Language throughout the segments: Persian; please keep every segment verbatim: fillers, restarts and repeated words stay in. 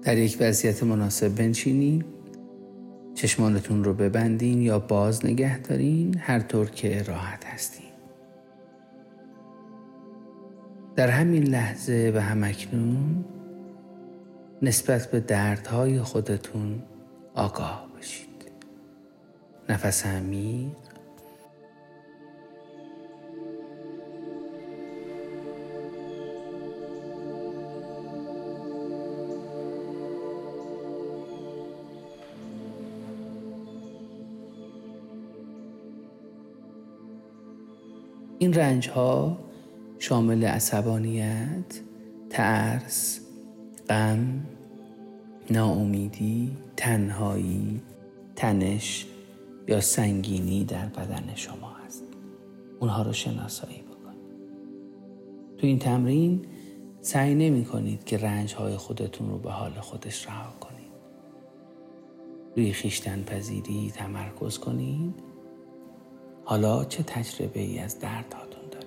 در یک وضعیت مناسب بنشینید، چشمانتون رو ببندین یا باز نگه دارین، هر طور که راحت هستین. در همین لحظه و همکنون نسبت به دردهای خودتون آگاه بشید. نفس عمیق. این رنج ها شامل عصبانیت، ترس، غم، ناامیدی، تنهایی، تنش یا سنگینی در بدن شما هست. اونها رو شناسایی بکنید. تو این تمرین سعی نمی کنید که رنج های خودتون رو به حال خودش رها کنید. روی خویشتن پذیری تمرکز کنید. حالا چه تجربه ای از دردهاتون دارید؟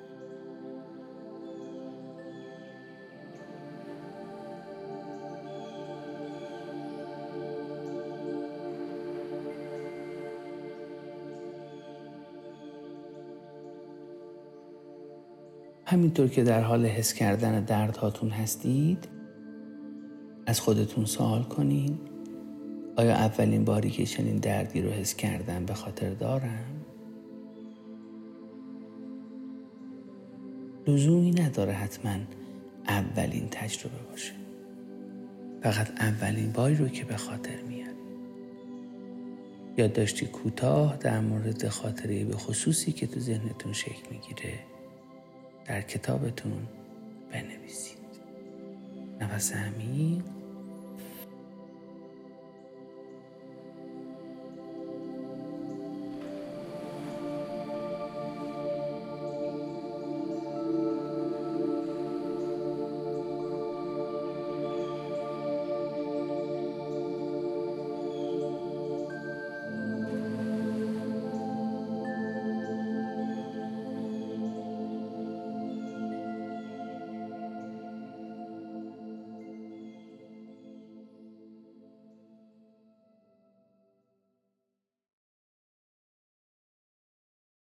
همینطور که در حال حس کردن دردهاتون هستید، از خودتون سوال کنین: آیا اولین باری که چنین دردی رو حس کردم به خاطر دارم؟ لزومی نداره حتما اولین تجربه باشه. فقط اولین باری رو که به خاطر میاد. یادداشتی کوتاه در مورد خاطره به خصوصی که تو ذهنتون شکل میگیره در کتابتون بنویسید. نفس عمیق.